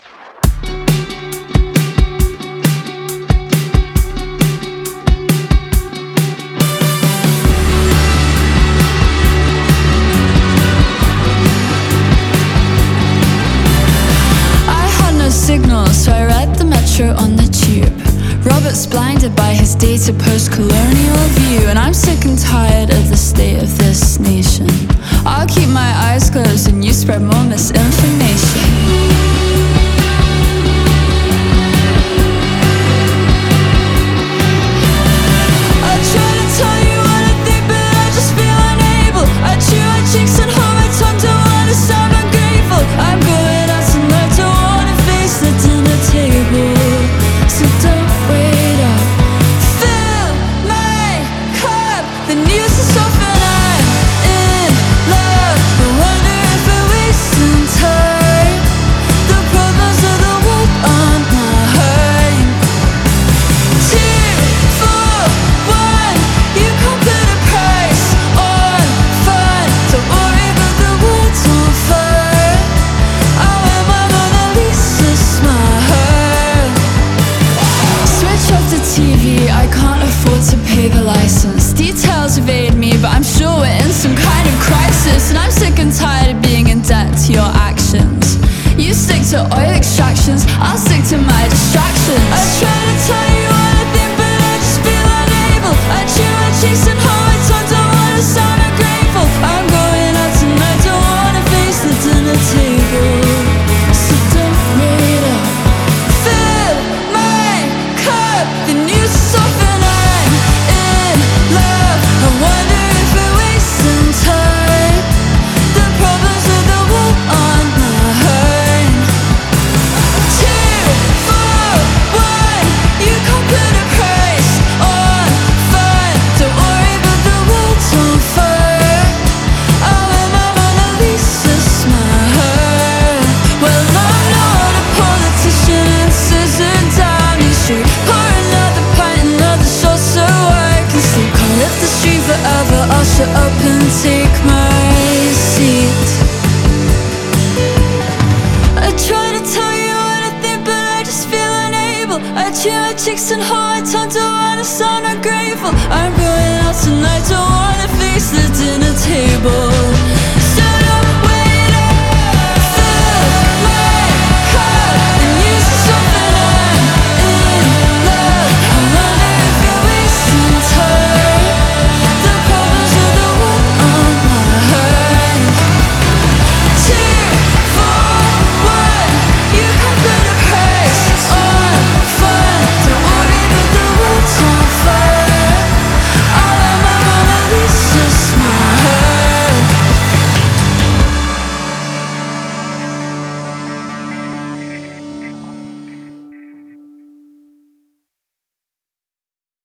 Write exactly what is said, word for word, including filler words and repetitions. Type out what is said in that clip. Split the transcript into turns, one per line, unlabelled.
Signal, so I read the metro on the tube. Robert's blinded by his dated post-colonial view, and I'm sick and tired of the state of this nation. I'll keep my eyes closed and you spread more misinformation. I try to tell you what I think, but I just feel unable. I chew my cheeks and hold my tongue, don't wanna sound ungrateful. I'm going out tonight, don't wanna face the dinner table, so don't wait up. Fill my cup, the news is often I'm in love. I wonder if we're wasting time. The problems of the world aren't mine. Two, four, one, you can't put a price on fun. Don't worry about the world's on fire. I wear my Mona Lisa smile. Switch off the T V, I can't afford to pay the license. Details evade me, but I'm sure we're in some kind of crisis. And I'm sick and tired of being in debt to your actions. You stick to oil extractions, I'll stick to my distractions. I try to tell you what I think, but I just feel unable. I chew my cheeks and hold my tongue, don't wanna sound ungrateful. I'm going out tonight, don't wanna face the dinner table, so don't wait up. Fill my cup, the news is often I'm in love. I wonder if we're wasting time. The problems of the world aren't mine. Two, four, one, you can't put a price on fun. Don't worry about the world's on fire. I wear my Mona Lisa smile. Well, I'm not a politician, and this isn't Downing Street. Pour another pint and another shot so I can sleep. Can't live the street forever, I'll shut up and take my seat. I try to tell you what I think, but I just feel unable. I chew my cheeks and hold my tongue, don't wanna sound ungrateful. I'm going out tonight, don't wanna face the dinner table.